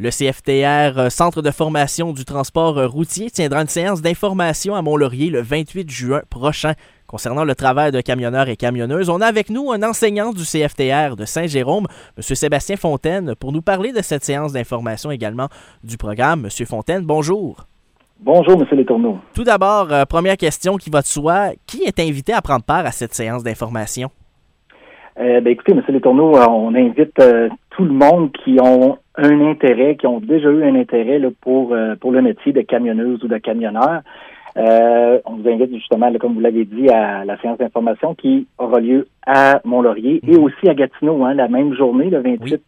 Le CFTR, Centre de formation du transport routier, tiendra une séance d'information à Mont-Laurier le 28 juin prochain. Concernant le travail de camionneurs et camionneuses, on a avec nous un enseignant du CFTR de Saint-Jérôme, M. Sébastien Fontaine, pour nous parler de cette séance d'information également du programme. M. Fontaine, bonjour. Bonjour, M. Letourneau. Tout d'abord, première question qui va de soi. Qui est invité à prendre part à cette séance d'information? Écoutez, M. Letourneau, on invite tout le monde qui ont un intérêt, qui ont déjà eu un intérêt là, pour le métier de camionneuse ou de camionneur. On vous invite justement, là, comme vous l'avez dit, à la séance d'information qui aura lieu à Mont-Laurier et aussi à Gatineau, la même journée, le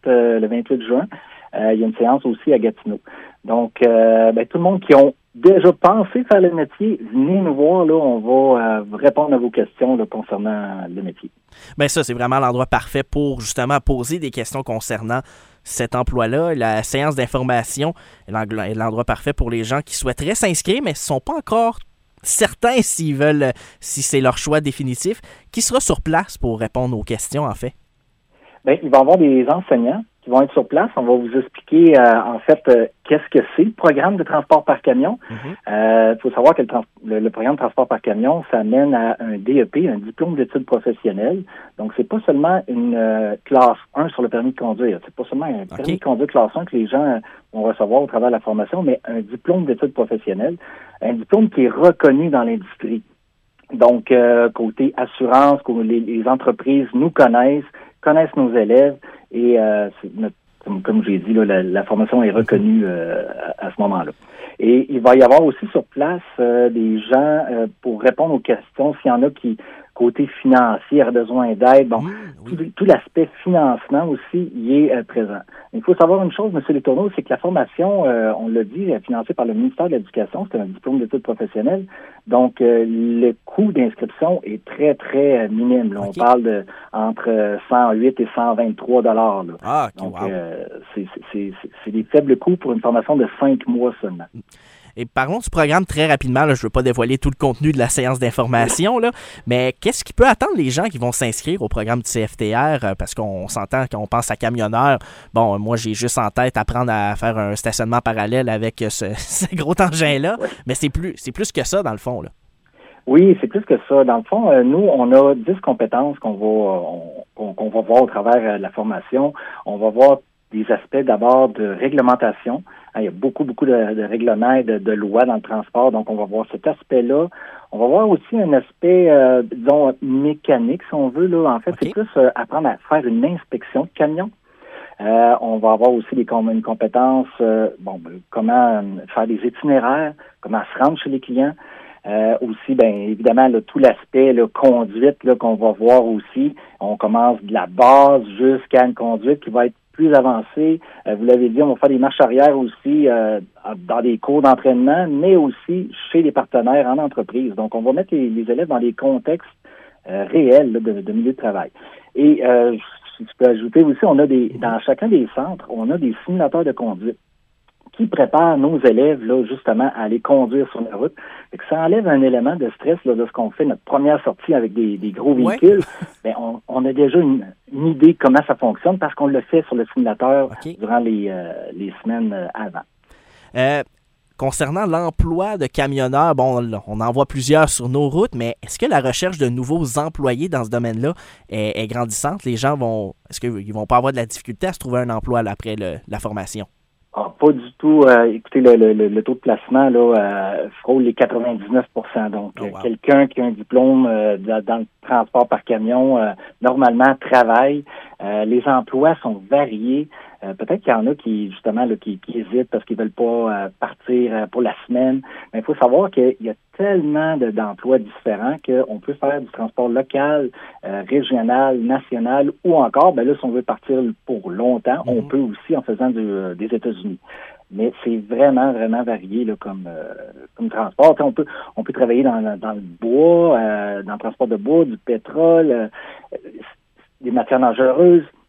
28 juin. Il y a une séance aussi à Gatineau. Donc, tout le monde qui ont déjà pensé faire le métier, venez nous voir, là, on va répondre à vos questions là, concernant le métier. Bien ça, c'est vraiment l'endroit parfait pour justement poser des questions concernant cet emploi-là. La séance d'information est l'endroit parfait pour les gens qui souhaiteraient s'inscrire, mais ne sont pas encore certains si c'est leur choix définitif. Qui sera sur place pour répondre aux questions, en fait? Bien, il va y avoir des enseignants qui vont être sur place. On va vous expliquer, qu'est-ce que c'est le programme de transport par camion. Il faut savoir que le programme de transport par camion, ça mène à un DEP, un diplôme d'études professionnelles. Donc, c'est pas seulement une classe 1 sur le permis de conduire. C'est pas seulement un permis de conduire classe 1 que les gens vont recevoir au travers de la formation, mais un diplôme d'études professionnelles. Un diplôme qui est reconnu dans l'industrie. Donc, côté assurance, les entreprises nous connaissent nos élèves et comme j'ai dit, là, la formation est reconnue à ce moment-là. Et il va y avoir aussi sur place des gens pour répondre aux questions s'il y en a qui, côté financier, a besoin d'aide. Bon, tout l'aspect financement aussi y est présent. Il faut savoir une chose, M. Letourneau, c'est que la formation, on l'a dit, est financée par le ministère de l'Éducation. C'est un diplôme d'études professionnelles. Donc, le coût d'inscription est très, très minime. Là. On parle de entre 108 et 123 $. Là. Donc, wow. C'est des faibles coûts pour une formation de 5 mois seulement. Et parlons du programme très rapidement. Là, je ne veux pas dévoiler tout le contenu de la séance d'information, là, mais qu'est-ce qui peut attendre les gens qui vont s'inscrire au programme du CFTR? Parce qu'on s'entend, quand on pense à camionneur, bon, moi, j'ai juste en tête apprendre à faire un stationnement parallèle avec ce gros engin-là, mais c'est plus que ça, dans le fond, là. Oui, c'est plus que ça. Dans le fond, nous, on a 10 compétences qu'on va voir au travers de la formation. On va voir des aspects d'abord de réglementation. Il y a beaucoup de règlements et de lois dans le transport, donc on va voir cet aspect-là. On va voir aussi un aspect, disons, mécanique, si on veut. Là. En fait, c'est plus apprendre à faire une inspection de camion. On va avoir aussi une compétence, comment faire des itinéraires, comment se rendre chez les clients. Aussi, bien évidemment, là, tout l'aspect conduite là, qu'on va voir aussi. On commence de la base jusqu'à une conduite qui va être plus avancée. Vous l'avez dit, on va faire des marches arrière aussi dans des cours d'entraînement, mais aussi chez les partenaires en entreprise. Donc, on va mettre les élèves dans des contextes réels là, de milieu de travail. Et si tu peux ajouter aussi, on a dans chacun des centres, on a des simulateurs de conduite qui préparent nos élèves là justement à aller conduire sur la route. Et que ça enlève un élément de stress là, de ce qu'on fait, notre première sortie avec des gros véhicules. Bien, on a déjà une idée comment ça fonctionne parce qu'on le fait sur le simulateur durant les semaines avant. Concernant l'emploi de camionneurs, bon, on en voit plusieurs sur nos routes, mais est-ce que la recherche de nouveaux employés dans ce domaine-là est grandissante? Les gens est-ce qu'ils vont pas avoir de la difficulté à se trouver un emploi là, après la formation? Pas du tout. Écoutez, le taux de placement là frôle les 99%. Donc, quelqu'un qui a un diplôme dans le transport par camion, normalement, travaille. Les emplois sont variés. Peut-être qu'il y en a qui, justement, là, qui hésitent parce qu'ils veulent pas partir pour la semaine. Mais il faut savoir qu'il y a tellement d'emplois différents qu'on peut faire du transport local, régional, national ou encore, là, si on veut partir pour longtemps, on peut aussi en faisant des États-Unis. Mais c'est vraiment, vraiment varié là, comme transport. On peut travailler dans le bois, dans le transport de bois, du pétrole, des matières dangereuses.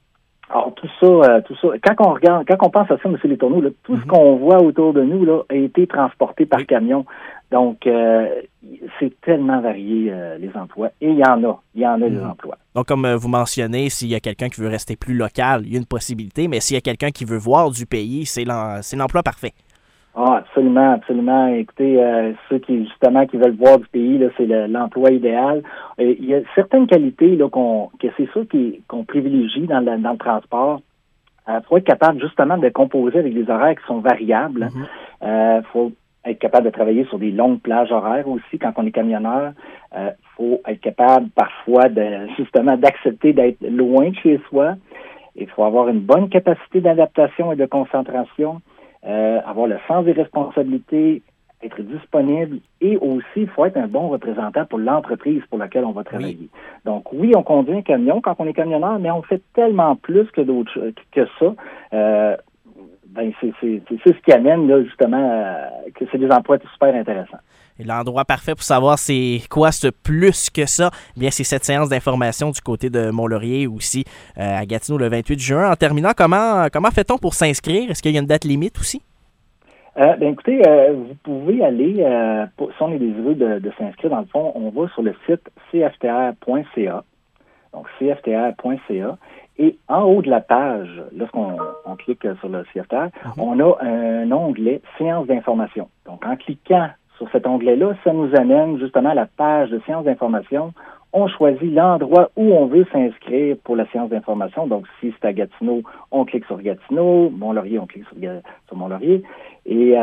Alors, tout ça, quand on pense à ça, M. Letourneau, là, tout ce qu'on voit autour de nous là, a été transporté par camion. Donc, c'est tellement varié, les emplois. Et il y en a des emplois. Donc, comme vous mentionnez, s'il y a quelqu'un qui veut rester plus local, il y a une possibilité, mais s'il y a quelqu'un qui veut voir du pays, c'est l'emploi parfait. Ah, absolument, absolument. Écoutez, ceux qui veulent voir du pays, là, c'est l'emploi idéal. Il y a certaines qualités là que c'est sûr qu'on privilégie dans le transport. Faut être capable justement de composer avec des horaires qui sont variables. Faut être capable de travailler sur des longues plages horaires aussi quand on est camionneur. Faut être capable parfois d'accepter d'être loin de chez soi. Il faut avoir une bonne capacité d'adaptation et de concentration. Avoir le sens des responsabilités, être disponible et aussi, il faut être un bon représentant pour l'entreprise pour laquelle on va travailler. Oui. Donc, oui, on conduit un camion quand on est camionneur, mais on fait tellement plus que ça. C'est ce qui amène, là, justement, que c'est des emplois super intéressants. Et l'endroit parfait pour savoir c'est quoi ce plus que ça, eh bien c'est cette séance d'information du côté de Mont-Laurier aussi à Gatineau le 28 juin. En terminant, comment fait-on pour s'inscrire? Est-ce qu'il y a une date limite aussi? Écoutez, vous pouvez aller, si on est désireux de s'inscrire, dans le fond, on va sur le site cftr.ca. Donc, cftr.ca. Et en haut de la page, lorsqu'on clique sur le CFTR, on a un onglet « Séance d'information ». Donc, en cliquant sur cet onglet-là, ça nous amène justement à la page de séance d'information. On choisit l'endroit où on veut s'inscrire pour la séance d'information. Donc, si c'est à Gatineau, on clique sur Gatineau. Mont-Laurier, on clique sur Mont-Laurier. Et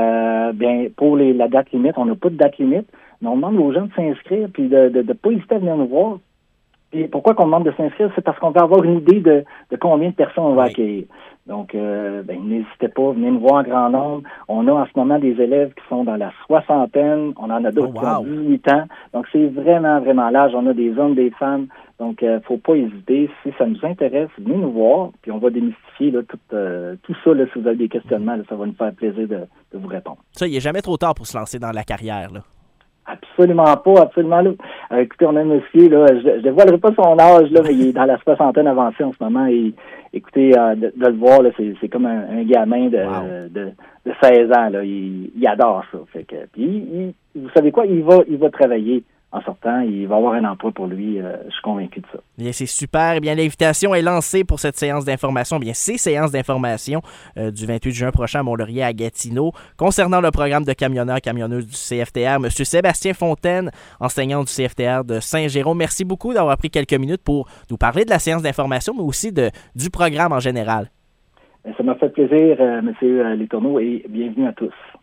pour la date limite, on n'a pas de date limite, mais on demande aux gens de s'inscrire puis de ne pas hésiter à venir nous voir. Et pourquoi qu'on demande de s'inscrire? C'est parce qu'on veut avoir une idée de combien de personnes on va accueillir. Donc, n'hésitez pas, venez nous voir en grand nombre. On a en ce moment des élèves qui sont dans la soixantaine. On en a d'autres qui ont 18 ans. Donc, c'est vraiment, vraiment large. On a des hommes, des femmes. Donc, faut pas hésiter. Si ça nous intéresse, venez nous voir. Puis, on va démystifier là, tout ça. Là, si vous avez des questionnements, là, ça va nous faire plaisir de vous répondre. Ça, il n'est jamais trop tard pour se lancer dans la carrière, là. Absolument pas, absolument là. Écoutez, on a un monsieur, là, je ne dévoilerai pas son âge, là, mais il est dans la soixantaine avancée en ce moment. Et écoutez, de le voir, là, c'est comme un gamin de 16 ans. Là. Il adore ça. Fait que, puis, vous savez quoi, il va travailler. En sortant, il va avoir un emploi pour lui. Je suis convaincu de ça. Bien, c'est super. Bien, l'invitation est lancée pour cette séance d'information. Bien, ces séances d'information du 28 juin prochain à Mont-Laurier à Gatineau. Concernant le programme de camionneurs-camionneuses du CFTR, M. Sébastien Fontaine, enseignant du CFTR de Saint-Jérôme, merci beaucoup d'avoir pris quelques minutes pour nous parler de la séance d'information, mais aussi du programme en général. Ça m'a fait plaisir, M. Letourneau, et bienvenue à tous.